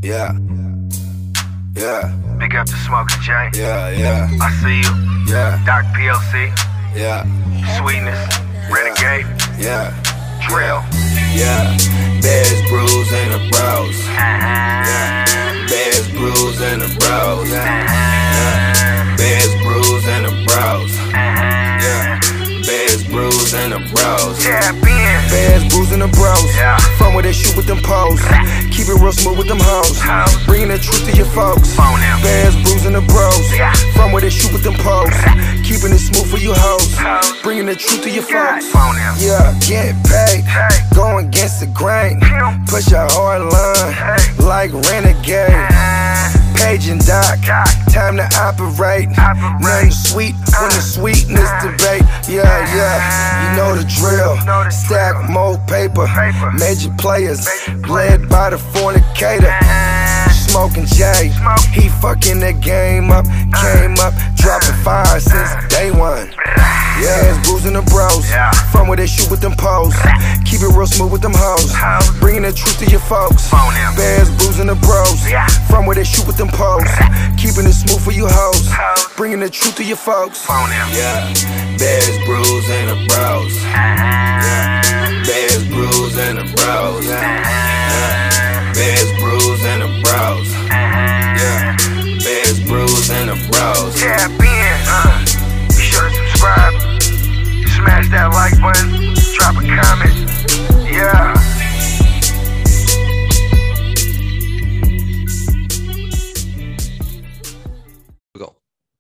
Yeah, yeah, Big up to Smoking J. yeah, I see you. yeah, Doc PLC. yeah, Sweetness. Renegade. yeah, Drill. yeah. Bears, brews, and the bros. Yeah. Uh-huh. Bears, brews, and the bros. Yeah. Uh-huh. Bears, brews, and the bros. Uh-huh. Yeah. Bears, brews, and the bros. Tap in. Bears, brews, and the bros. Yeah. From where they shoot with them poles. Keep it real smooth with them hoes. Hoes. Bringing the truth to your folks. Phone them. Bears, brews, and the bros. Yeah. From where they shoot with them poles. Keeping it smooth for you hoes. Hoes. Bringing the truth to your God. folks. Phone them. Yeah, get paid. Hey. Going against the grain. Pimp. Push a hard line. Hey. Like Renegade. Page and Doc. Doc. Time to operate. Operate. Nothing sweet when the sweetness debate. Yeah, you know the drill. Know the Stack drill. more paper. Paper. Major players. Major Led by the fornicator. Smoking J. Smoke. He fucking the game up. Came up. Dropping fire since day one. Yeah, it's Brews and the bros. Yeah. From where they shoot with them poles. Keep it real smooth with them hoes. Hoes. Bringing the truth to your folks. Phone them. Bears, Brews and the bros. Yeah. From where they shoot with them poles. Keeping it smooth for you hoes. Hoes. Bringing the truth to your folks. Phone them. Yeah. Bears, Brews and the bros. Uh-huh. Bears, Brews and the bros. Uh-huh. Bears, Brews and the bros. Uh-huh. Bears, Brews and the bros. Tap in. Be sure to subscribe. Smash that like button. Drop a comment. Yeah. We go.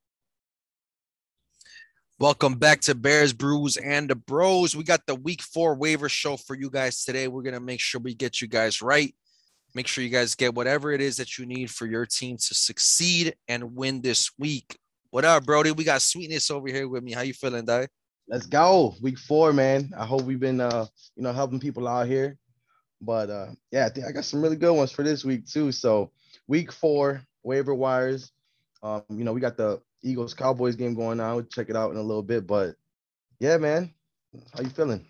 Welcome back to Bears, Brews, and the Bros. We got the Week 4 waiver show for you guys today. We're going to make sure we get you guys right. Make sure you guys get whatever it is that you need for your team to succeed and win this week. What up, Brody? We got Sweetness over here with me. How you feeling, Di? Let's go. Week 4, man. I hope we've been helping people out here. But yeah, I think I got some really good ones for this week too. So week 4, waiver wires. We got the Eagles Cowboys game going on. We'll check it out in a little bit. But yeah, man. How you feeling?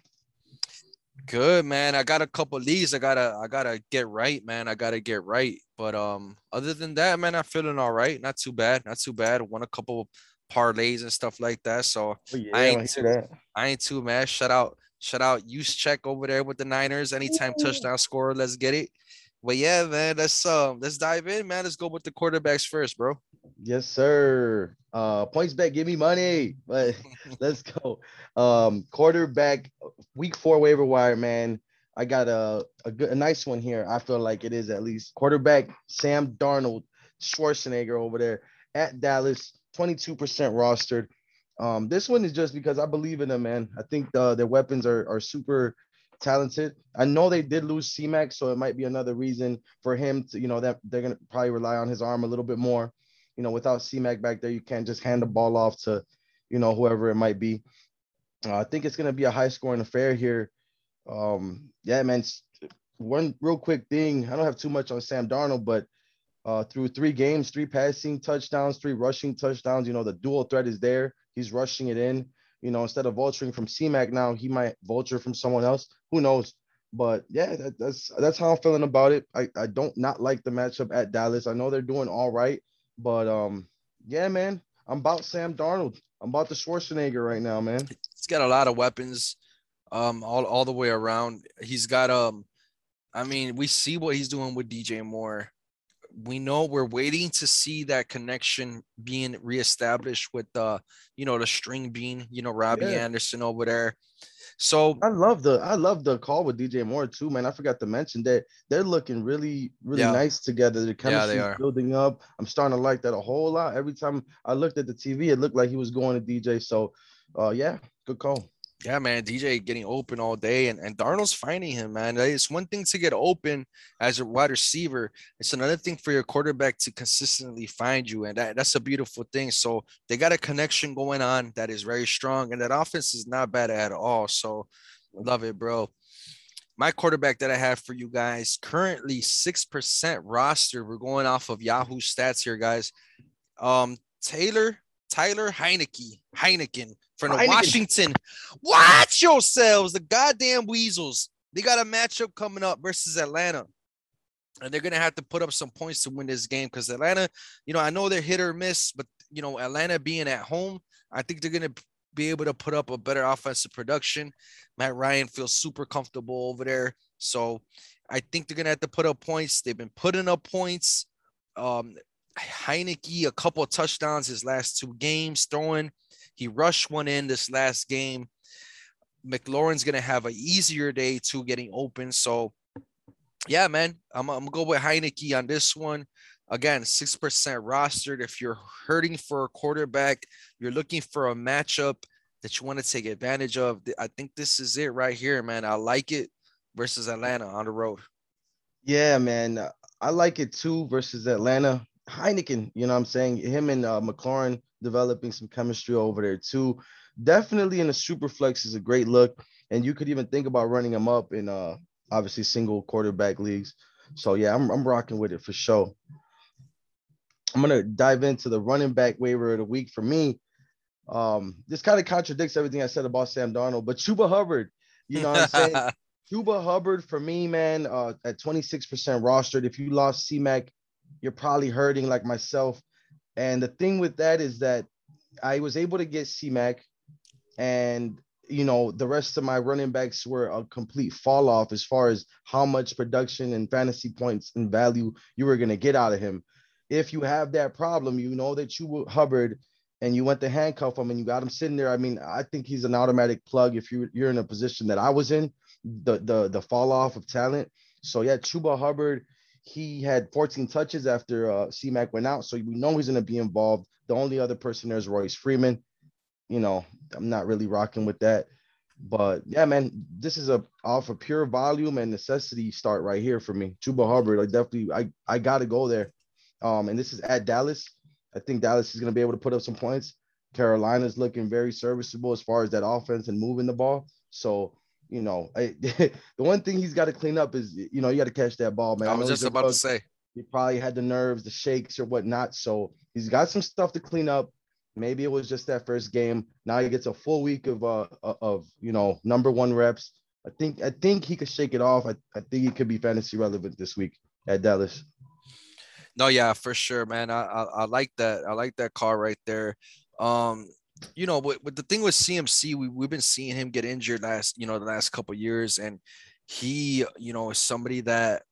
Good, man. I got a couple of these. I gotta get right, man. I gotta get right. But other than that, man, I'm feeling all right. Not too bad. Not too bad. Won a couple parlays and stuff like that. So Oh, yeah, I ain't too mad. Shout out Use Check over there with the Niners. Anytime touchdown scorer, let's get it. But yeah, man, let's dive in, man. Let's go with the quarterbacks first, bro. Yes, sir. Points bet, give me money. But let's go. Quarterback, week 4 waiver wire, man. I got a nice one here. I feel like it is at least. Quarterback Sam Darnold, Schwarzenegger over there at Dallas, 22% rostered. This one is just because I believe in them, man. I think their weapons are super talented. I know they did lose C-Mac, so it might be another reason for him to, that they're going to probably rely on his arm a little bit more. Without C-Mac back there, you can't just hand the ball off to, whoever it might be. I think it's going to be a high-scoring affair here. Yeah, man. One real quick thing. I don't have too much on Sam Darnold, but through 3 games, 3 passing touchdowns, 3 rushing touchdowns, the dual threat is there. He's rushing it in. Instead of vulturing from C-Mac now, he might vulture from someone else. Who knows? But yeah, that's how I'm feeling about it. I don't not like the matchup at Dallas. I know they're doing all right, but yeah, man, I'm about Sam Darnold. I'm about the Schwarzenegger right now, man. He's got a lot of weapons, all the way around. He's got we see what he's doing with DJ Moore. We know we're waiting to see that connection being reestablished with the string bean, Robbie Anderson over there. So I love the call with DJ Moore too, man. I forgot to mention that they're looking really nice together. The chemistry is building up. I'm starting to like that a whole lot. Every time I looked at the TV, it looked like he was going to DJ. So yeah, good call. Yeah, man, DJ getting open all day, and Darnold's finding him, man. It's one thing to get open as a wide receiver. It's another thing for your quarterback to consistently find you, and that's a beautiful thing. So they got a connection going on that is very strong, and that offense is not bad at all. So love it, bro. My quarterback that I have for you guys, currently 6% roster. We're going off of Yahoo stats here, guys. Tyler Heineken from the Washington. Watch yourselves, the goddamn Weasels. They got a matchup coming up versus Atlanta. and they're gonna have to put up some points to win this game because Atlanta, I know they're hit or miss, but Atlanta being at home, I think they're gonna be able to put up a better offensive production. Matt Ryan feels super comfortable over there, so I think they're gonna have to put up points. They've been putting up points. Heineke, a couple of touchdowns his last 2 games throwing. He rushed one in this last game. McLaurin's gonna have an easier day too getting open. So yeah, man, I'm gonna go with Heineke on this one. Again, 6% rostered. If you're hurting for a quarterback, you're looking for a matchup that you want to take advantage of, I think this is it right here, man. I like it versus Atlanta on the road. Yeah, man. I like it too versus Atlanta. Heineken, you know what I'm saying? Him and McLaurin developing some chemistry over there too. Definitely in a super flex is a great look. And you could even think about running him up in obviously single quarterback leagues. So yeah, I'm rocking with it for sure. I'm gonna dive into the running back waiver of the week for me. This kind of contradicts everything I said about Sam Darnold, but Chuba Hubbard, you know what I'm saying? Chuba Hubbard for me, man, at 26% rostered. If you lost C-Mac, you're probably hurting like myself. And the thing with that is that I was able to get C-Mac, and the rest of my running backs were a complete fall off as far as how much production and fantasy points and value you were going to get out of him. If you have that problem, you know that you Hubbard and you went to handcuff him and you got him sitting there. I mean, I think he's an automatic plug if you're in a position that I was in, the fall off of talent. So yeah, Chuba Hubbard, he had 14 touches after C-Mac went out. So we know he's going to be involved. The only other person there is Royce Freeman. I'm not really rocking with that. But yeah, man, this is off a pure volume and necessity start right here for me. Chuba Hubbard, I gotta go there. And this is at Dallas. I think Dallas is gonna be able to put up some points. Carolina's looking very serviceable as far as that offense and moving the ball. So the one thing he's got to clean up is you got to catch that ball, man. I was just about to say he probably had the nerves, the shakes or whatnot. So he's got some stuff to clean up. Maybe it was just that first game. Now he gets a full week of number one reps. I think he could shake it off. I think he could be fantasy relevant this week at Dallas. No, yeah, for sure, man. I like that. I like that call right there. With the thing with CMC, we've been seeing him get injured the last couple of years, and he, is somebody that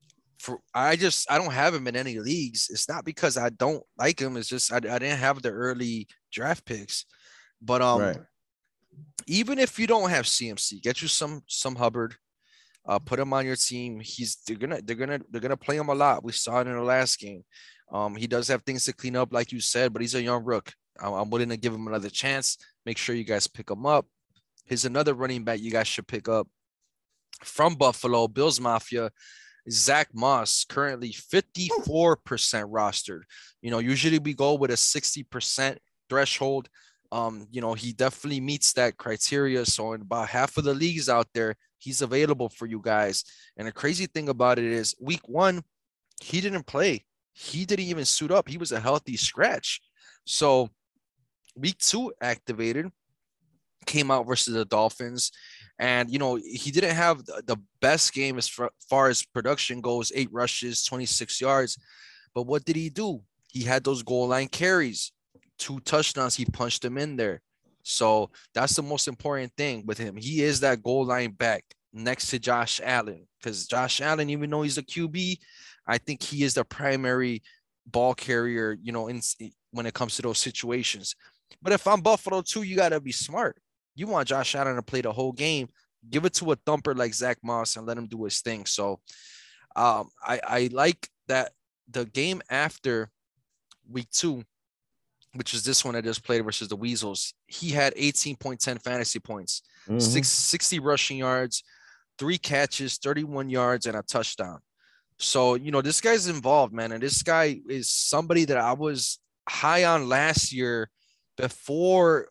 I don't have him in any leagues. It's not because I don't like him. It's just I didn't have the early draft picks. But right. Even if you don't have CMC, get you some Hubbard, put him on your team. They're gonna play him a lot. We saw it in the last game. He does have things to clean up, like you said, but he's a young rook. I'm willing to give him another chance. Make sure you guys pick him up. Here's another running back you guys should pick up from Buffalo, Bills Mafia. Zach Moss, currently 54% rostered. Usually we go with a 60% threshold. He definitely meets that criteria. So in about half of the leagues out there, he's available for you guys. And the crazy thing about it is week 1, he didn't play. He didn't even suit up. He was a healthy scratch. So week 2 activated, came out versus the Dolphins. And, he didn't have the best game as far as production goes, 8 rushes, 26 yards. But what did he do? He had those goal line carries, 2 touchdowns. He punched them in there. So that's the most important thing with him. He is that goal line back next to Josh Allen, because Josh Allen, even though he's a QB, I think he is the primary ball carrier, when it comes to those situations. But if I'm Buffalo too, you got to be smart. You want Josh Allen to play the whole game. Give it to a thumper like Zach Moss and let him do his thing. So I like that the game after week 2, which is this one I just played versus the Weasels, he had 18.10 fantasy points, 60 rushing yards, 3 catches, 31 yards, and a touchdown. So, this guy's involved, man. And this guy is somebody that I was high on last year before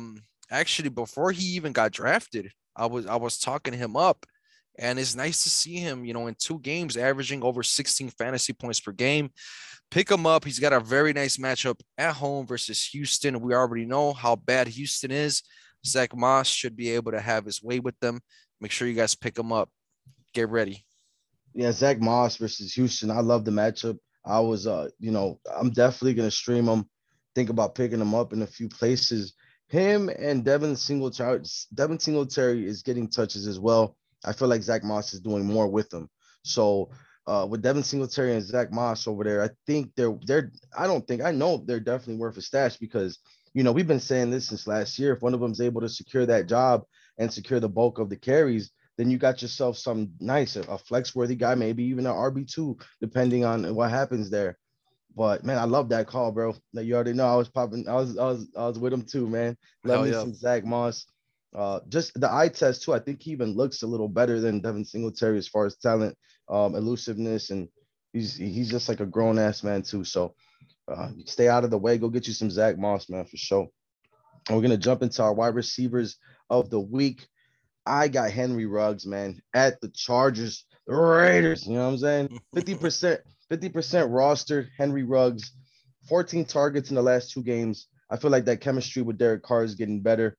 he even got drafted. I was talking him up, and it's nice to see him, in 2 games averaging over 16 fantasy points per game. Pick him up. He's got a very nice matchup at home versus Houston. We already know how bad Houston is. Zach Moss should be able to have his way with them. Make sure you guys pick him up. Get ready. Yeah, Zach Moss versus Houston. I love the matchup. I was, I'm definitely gonna stream him. Think about picking him up in a few places. Him and Devin Singletary. Devin Singletary is getting touches as well. I feel like Zach Moss is doing more with them. So, with Devin Singletary and Zach Moss over there, I think they're. I don't think I know they're definitely worth a stash because we've been saying this since last year. If one of them is able to secure that job and secure the bulk of the carries, then you got yourself some nice, a flex worthy guy, maybe even an RB2, depending on what happens there. But man, I love that call, bro. Like you already know, I was popping, I was with him too, man. Love Hell me yeah. some Zach Moss. Just the eye test too. I think he even looks a little better than Devin Singletary as far as talent, elusiveness, and he's just like a grown ass man too. So stay out of the way. Go get you some Zach Moss, man, for sure. And we're gonna jump into our wide receivers of the week. I got Henry Ruggs, man, at the Chargers, the Raiders. You know what I'm saying? 50%, 50% roster, Henry Ruggs, 14 targets in the last two games. I feel like that chemistry with Derek Carr is getting better.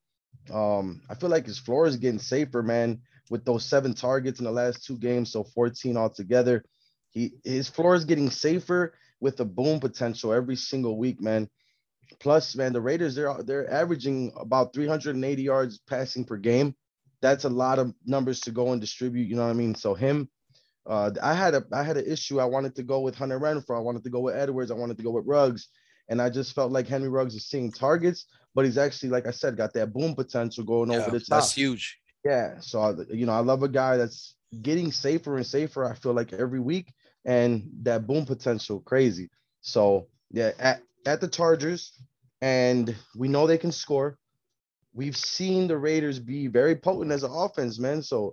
I feel like his floor is getting safer, man, with those 7 targets in the last two games, so 14 altogether. His floor is getting safer with the boom potential every single week, man. Plus, man, the Raiders they're averaging about 380 yards passing per game. That's a lot of numbers to go and distribute. You know what I mean? So him, I had an issue. I wanted to go with Hunter Renfro. I wanted to go with Edwards. I wanted to go with Ruggs, and I just felt like Henry Ruggs is seeing targets, but he's actually, like I said, got that boom potential going over Yeah, the that's top. huge. Yeah. So I love a guy that's getting safer and safer. I feel like every week, and that boom potential crazy. So yeah, at the Chargers, and we know they can score. We've seen the Raiders be very potent as an offense, man. So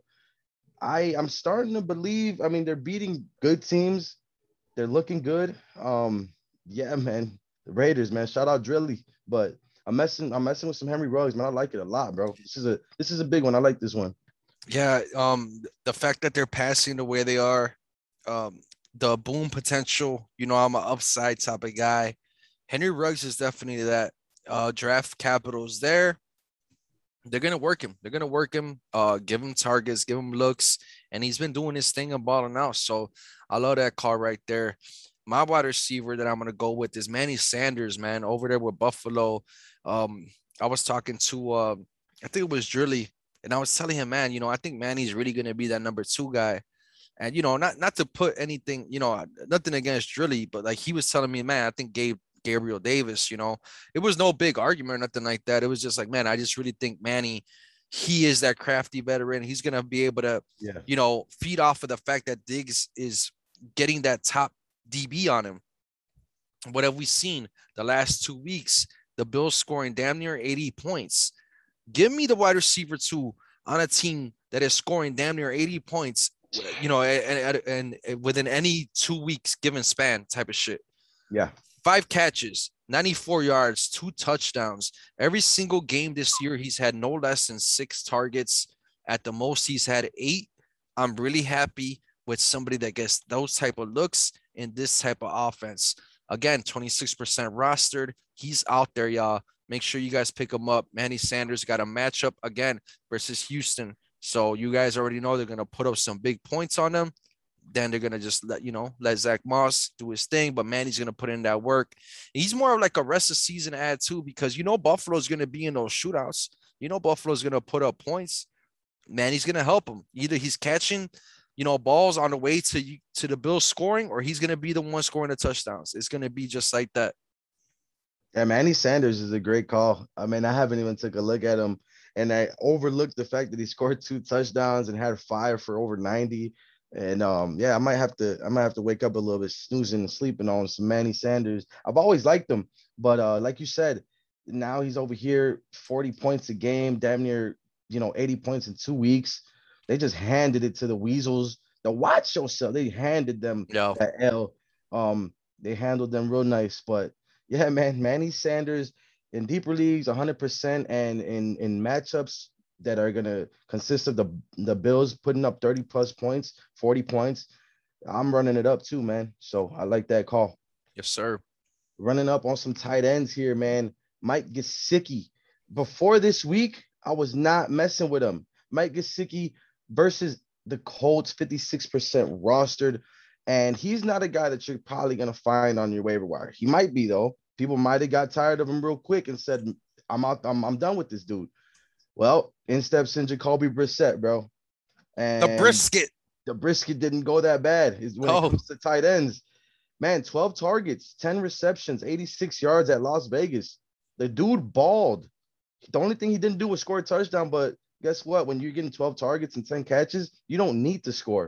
I'm starting to believe. I mean, they're beating good teams. They're looking good. Yeah, man. The Raiders, man. Shout out Drilly. But I'm messing with some Henry Ruggs, man. I like it a lot, bro. This is a big one. I like this one. Yeah, the fact that they're passing the way they are, um, the boom potential. I'm an upside type of guy. Henry Ruggs is definitely that. Draft capital's there. They're gonna work him. They're gonna work him. Give him targets, give him looks, and he's been doing his thing and balling out. So I love that call right there. My wide receiver that I'm gonna go with is Manny Sanders, man, over there with Buffalo. Um, I was talking to I think it was Drilly, and I was telling him, man, I think Manny's really gonna be that number 2 guy. And not to put anything, nothing against Drilly, but like he was telling me, man, I think Gabriel Davis, it was no big argument or nothing like that. It was just like, man, I just really think Manny, he is that crafty veteran. He's gonna be able to, Yeah. feed off of the fact that Diggs is getting that top DB on him. What have we seen the last 2 weeks? The Bills scoring damn near 80 points. Give me the wide receiver 2 on a team that is scoring damn near 80 points, and within any 2 weeks given span type of shit. Yeah. 5 catches, 94 yards, 2 touchdowns. Every single game this year, he's had no less than 6 targets. At the most, he's had 8. I'm really happy with somebody that gets those type of looks in this type of offense. Again, 26% rostered. He's out there, y'all. Make sure you guys pick him up. Manny Sanders got a matchup again versus Houston. So you guys already know they're going to put up some big points on them. Then they're gonna just let Zach Moss do his thing, but Manny's gonna put in that work. He's more of like a rest of season ad too, because Buffalo's gonna be in those shootouts. Buffalo's gonna put up points. Manny's gonna help him. Either he's catching, balls on the way to the Bills scoring, or he's gonna be the one scoring the touchdowns. It's gonna be just like that. Yeah, Manny Sanders is a great call. I mean, I haven't even took a look at him, and I overlooked the fact that he scored 2 touchdowns and had 5 for over 90. And yeah, I might have to wake up a little bit snoozing and sleeping on some Manny Sanders. I've always liked him, but like you said, now he's over here 40 points a game, damn near 80 points in 2 weeks. They just handed it to the Weasels. The watch yourself. They handed them Yeah. that L. They handled them real nice. But yeah, man, Manny Sanders in deeper leagues, 100%, and in matchups that are gonna consist of the Bills putting up 30 plus points, 40 points. I'm running it up too, man. So I like that call. Yes, sir. Running up on some tight ends here, man. Mike Gesicki. Before this week, I was not messing with him. Mike Gesicki versus The Colts, 56% rostered. And he's not a guy that you're probably going to find on your waiver wire. He might be, though. People might have got tired of him real quick and said, I'm out. I'm done with this dude. Well, in steps in Jacoby Brissett, bro. The And brisket. the brisket didn't go that bad when it comes to tight ends. Man, 12 targets, 10 receptions, 86 yards at Las Vegas. The dude balled. The only thing he didn't do was score a touchdown, but guess what? When you're getting 12 targets and 10 catches, you don't need to score.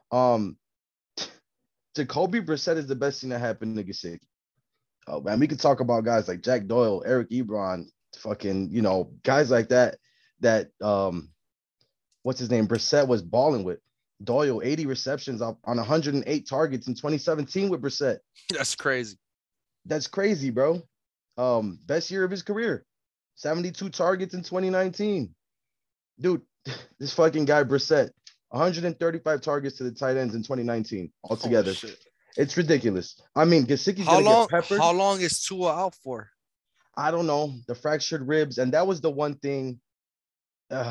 Jacoby Brissett is the best thing that happened to Gesicki. Oh, man, we could talk about guys like Jack Doyle, Eric Ebron, fucking, guys like that, what's his name? Brissett was balling with. Doyle, 80 receptions on 108 targets in 2017 with Brissett. That's crazy. That's crazy, bro. Best year of his career. 72 targets in 2019. Dude, this fucking guy Brissett, 135 targets to the tight ends in 2019 altogether. Oh, it's ridiculous. I mean, Gesicki's how gonna long? get peppered. How long is Tua out for? I don't know. The fractured ribs, and that was the one thing. When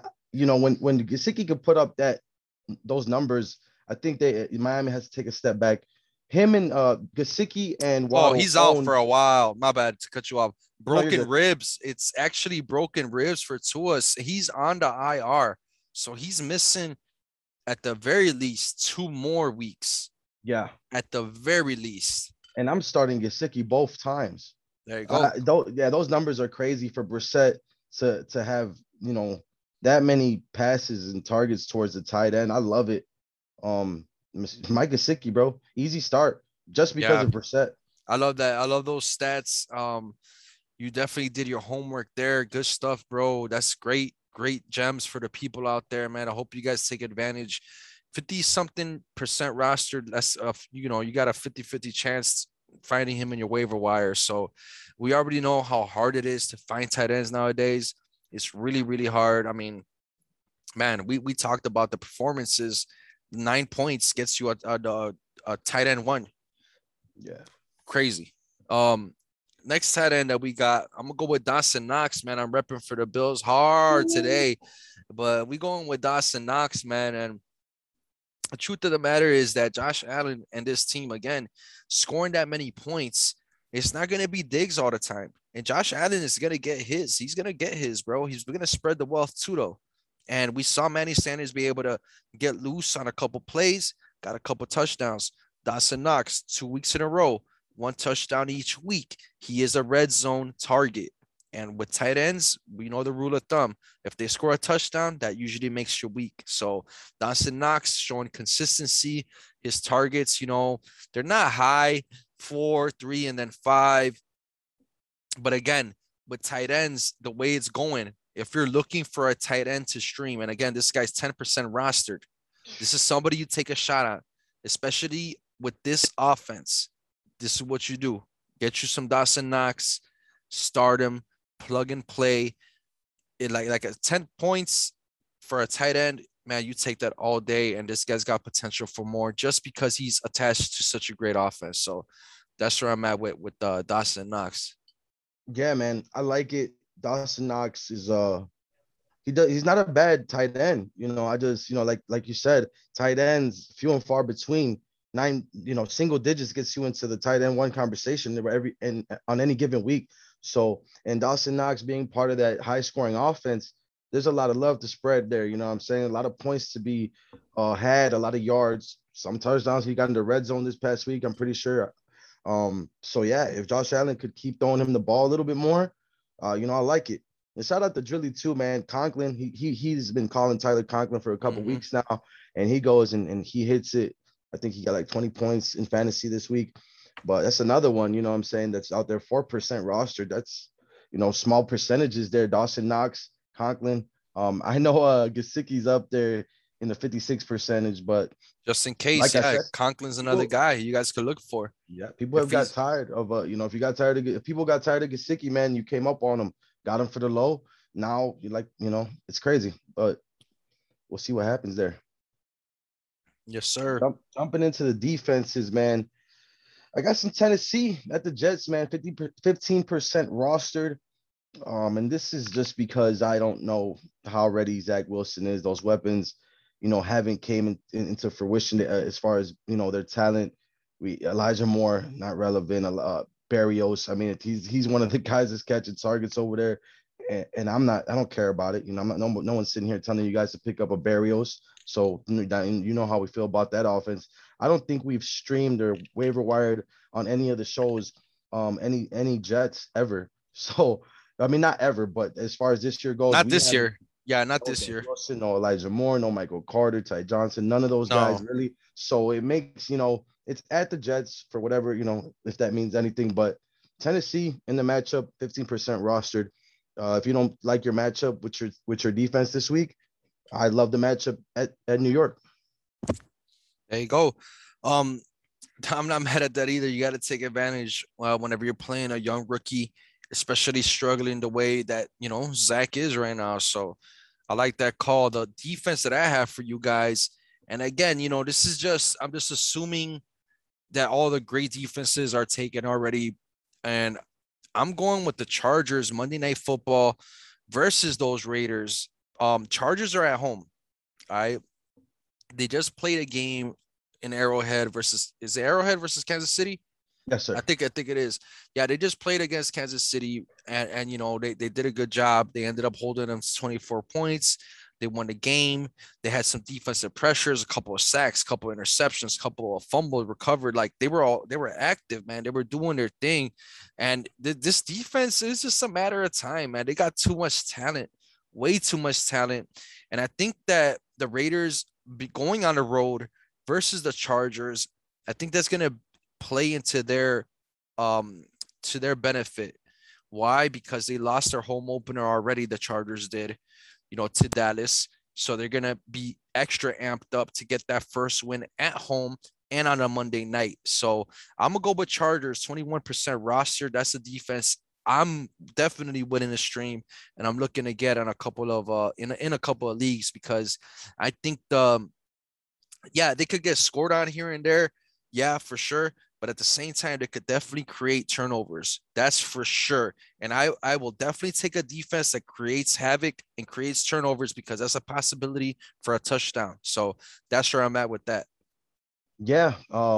Gesicki could put up those numbers, I think Miami has to take a step back. Him and Gesicki and Waddle. Oh, he's out for a while. My bad to cut you off. Broken ribs. It's actually broken ribs for Tua. He's on the IR, so he's missing at the very least 2 more weeks. Yeah, at the very least. And I'm starting Gesicki both times. There you go. Those numbers are crazy for Brissett to have that many passes and targets towards the tight end. I love it. Mike Gesicki, bro, easy start just because of Brissett. I love that. I love those stats. You definitely did your homework there. Good stuff, bro. That's great. Great gems for the people out there, man. I hope you guys take advantage. 50-something% rostered. That's you got a 50-50 chance finding him in your waiver wire. So we already know how hard it is to find tight ends nowadays. It's really, really hard. I mean, man, we talked about the performances. 9 points gets you a tight end 1. Yeah. Crazy. Next tight end that we got, I'm going to go with Dawson Knox, man. I'm repping for the Bills hard today. But we going with Dawson Knox, man. And the truth of the matter is that Josh Allen and this team, again, scoring that many points, it's not going to be Diggs all the time. And Josh Allen is going to get his. He's going to get his, bro. He's going to spread the wealth too, though. And we saw Manny Sanders be able to get loose on a couple plays, got a couple touchdowns. Dawson Knox, 2 weeks in a row, 1 touchdown each week. He is a red zone target. And with tight ends, we know the rule of thumb. If they score a touchdown, that usually makes your week. So Dawson Knox showing consistency. His targets, they're not high, 4, 3, and then 5. But again, with tight ends, the way it's going, if you're looking for a tight end to stream, and again, this guy's 10% rostered, this is somebody you take a shot at, especially with this offense. This is what you do. Get you some Dawson Knox, start him, plug and play. It like a 10 points for a tight end, man, you take that all day, and this guy's got potential for more just because he's attached to such a great offense. So that's where I'm at with Dawson Knox. Yeah, man, I like it. Dawson Knox is he's not a bad tight end. I just like you said, tight ends few and far between. 9 single digits gets you into the tight end 1 conversation on any given week. So, and Dawson Knox being part of that high scoring offense, there's a lot of love to spread there. You know what I'm saying? A lot of points to be had, a lot of yards, some touchdowns. He got in the red zone this past week, I'm pretty sure. So yeah, if Josh Allen could keep throwing him the ball a little bit more, I like it. And shout out to Drilly too, man. Conklin, he's been calling Tyler Conklin for a couple weeks now, and he goes and he hits it. I think he got like 20 points in fantasy this week. But that's another one, what I'm saying, that's out there, 4% rostered. That's, small percentages there. Dawson Knox, Conklin. I know Gesicki's up there in the 56 percentage, but just in case, like I said, Conklin's another guy you guys could look for. Yeah, people have got tired of if people got tired of Gesicki, man, you came up on him, got him for the low. Now it's crazy, but we'll see what happens there. Yes, sir. Jumping into the defenses, man. I got some Tennessee at the Jets, man. 15% rostered. And this is just because I don't know how ready Zach Wilson is. Those weapons, haven't came into fruition as far as their talent. Elijah Moore not relevant. Barrios, I mean, he's one of the guys that's catching targets over there, and I don't care about it. I'm not no one's sitting here telling you guys to pick up a Barrios. So you know how we feel about that offense. I don't think we've streamed or waiver wired on any of the shows, any Jets ever. So I mean, not ever, but as far as this year goes, Not we this haven't. year. Yeah, not No this Dan year. Wilson, no Elijah Moore, no Michael Carter, Ty Johnson, none of those guys No. really. So it makes, it's at the Jets for whatever, if that means anything. But Tennessee in the matchup, 15% rostered. If you don't like your matchup with your defense this week, I love the matchup at New York. There you go. Um, I'm not mad at that either. You got to take advantage whenever you're playing a young rookie, especially struggling the way that Zach is right now. So I like that call. The defense that I have for you guys, and again, this is I'm just assuming that all the great defenses are taken already, and I'm going with the Chargers Monday Night Football versus those Raiders. Chargers are at home. I They just played a game in Arrowhead versus is it Arrowhead versus Kansas City? Yes, sir. I think it is. Yeah, they just played against Kansas City, and they did a good job. They ended up holding them to 24 points. They won the game. They had some defensive pressures, a couple of sacks, a couple of interceptions, a couple of fumbles recovered. Like they were active, man. They were doing their thing, and this defense is just a matter of time, man. They got too much talent, way too much talent, and I think that the Raiders be going on the road versus the Chargers, I think that's gonna play into their to their benefit. Why? Because they lost their home opener already. The Chargers did, to Dallas. So they're gonna be extra amped up to get that first win at home and on a Monday night. So I'm gonna go with Chargers, 21% roster. That's the defense I'm definitely winning the stream, and I'm looking to get on a couple of in a couple of leagues because I think they could get scored on here and there. Yeah, for sure. But at the same time, they could definitely create turnovers. That's for sure. And I will definitely take a defense that creates havoc and creates turnovers because that's a possibility for a touchdown. So that's where I'm at with that. Yeah,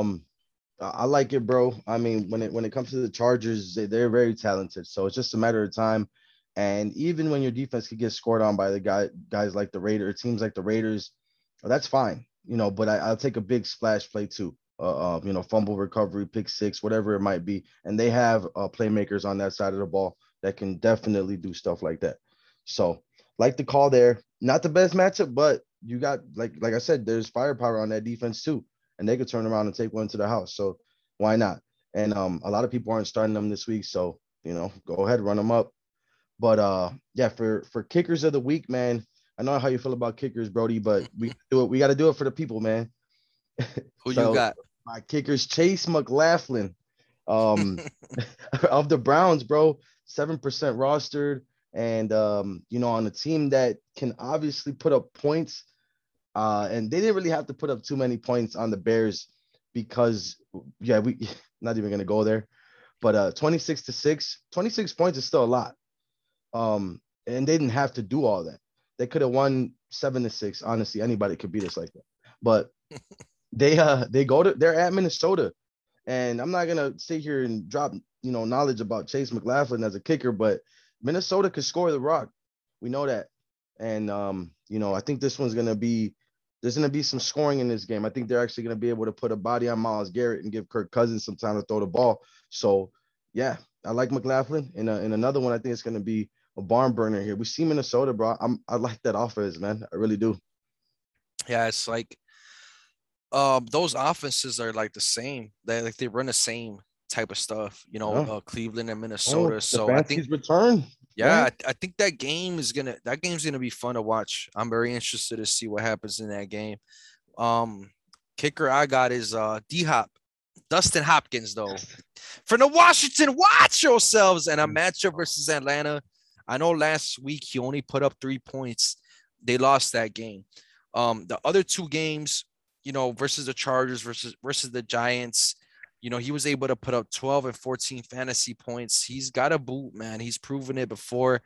I like it, bro. I mean, when it comes to the Chargers, they're very talented. So it's just a matter of time. And even when your defense could get scored on by the guys like the Raiders, teams like the Raiders, that's fine, But I'll take a big splash play too. Fumble recovery, pick six, whatever it might be. And they have playmakers on that side of the ball that can definitely do stuff like that. So, like the call there, not the best matchup, but you got like I said, there's firepower on that defense too, and they could turn around and take one to the house. So why not? And a lot of people aren't starting them this week, so go ahead, run them up. But yeah, for kickers of the week, man. I know how you feel about kickers, Brody, but we do it. We got to do it for the people, man. Who So you got? my kickers, Chase McLaughlin, um, of the Browns, bro, 7% rostered, and on a team that can obviously put up points. And they didn't really have to put up too many points on the Bears because, yeah, we not even gonna go there. But 26-6, 26 points is still a lot. And they didn't have to do all that. They could have won 7-6. Honestly, anybody could beat us like that. But they're at Minnesota, and I'm not gonna sit here and drop knowledge about Chase McLaughlin as a kicker, but Minnesota could score the rock. We know that, and I think this one's gonna be. There's gonna be some scoring in this game. I think they're actually gonna be able to put a body on Myles Garrett and give Kirk Cousins some time to throw the ball. So yeah, I like McLaughlin. In another one, I think it's gonna be a barn burner here. We see Minnesota, bro. I like that offense, man. I really do. Yeah, it's like those offenses are like the same. They run the same type of stuff, Yeah. Cleveland and Oh, Minnesota. So I think Stefanski's return. yeah, Right? I think that game's gonna be fun to watch. I'm very interested to see what happens in that game. Um, Kicker I got is D Hop, Dustin Hopkins though. For the Washington, watch yourselves and a matchup versus Atlanta. I know last week he only put up 3 points. They lost that game. The other two games, versus the Chargers versus the Giants, he was able to put up 12 and 14 fantasy points. He's got a boot, man. He's proven it before.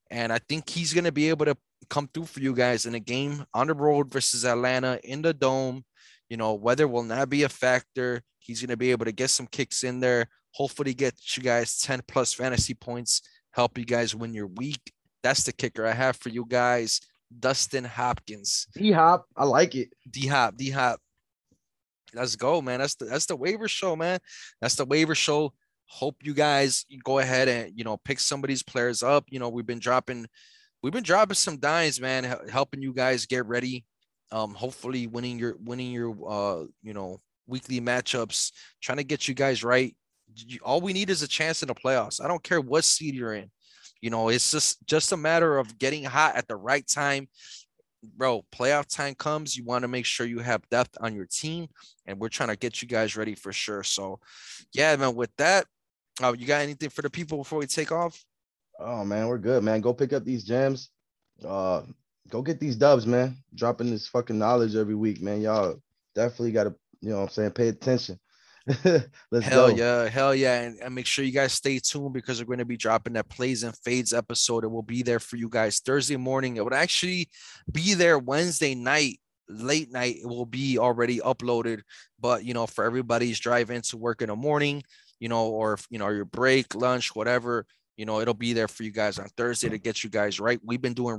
And I think he's going to be able to come through for you guys in a game on the road versus Atlanta in the dome. Weather will not be a factor. He's going to be able to get some kicks in there. Hopefully get you guys 10 plus fantasy points, help you guys win your week. That's the kicker I have for you guys. Dustin Hopkins. D-Hop, I like it. D-Hop. Let's go, man. That's the waiver show, man. That's the waiver show. Hope you guys go ahead and pick some of these players up. We've been dropping some dimes, man, helping you guys get ready. Hopefully winning your weekly matchups, trying to get you guys right. All we need is a chance in the playoffs. I don't care what seed you're in. It's just a matter of getting hot at the right time. Bro, playoff time comes, you want to make sure you have depth on your team, and we're trying to get you guys ready for sure. So, yeah, man, with that, you got anything for the people before we take off? Oh, man, we're good, man. Go pick up these gems. Go get these dubs, man. Dropping this fucking knowledge every week, man. Y'all definitely got to, pay attention. Let's Hell go. hell yeah. And make sure you guys stay tuned because we're going to be dropping that plays and fades episode. It will be there for you guys Thursday morning. It would actually be there Wednesday night, late night. It will be already uploaded. But, for everybody's drive into work in the morning, or, your break, lunch, whatever, it'll be there for you guys on Thursday to get you guys right. We've been doing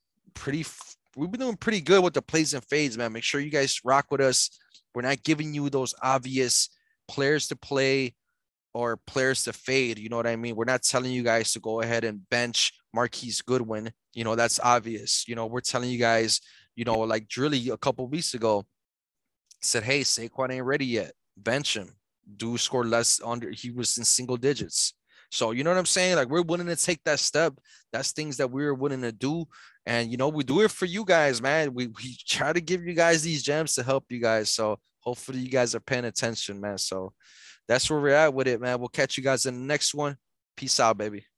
pretty good with the plays and fades, man. Make sure you guys rock with us. We're not giving you those obvious players to play or players to fade. You know what I mean? We're not telling you guys to go ahead and bench Marquise Goodwin. That's obvious. We're telling you guys, like Drilly a couple of weeks ago said, hey, Saquon ain't ready yet. Bench him. Do score less he was in single digits. So, you know what I'm saying? Like, we're willing to take that step. That's things that we're willing to do. And, we do it for you guys, man. We try to give you guys these gems to help you guys. So hopefully you guys are paying attention, man. So that's where we're at with it, man. We'll catch you guys in the next one. Peace out, baby.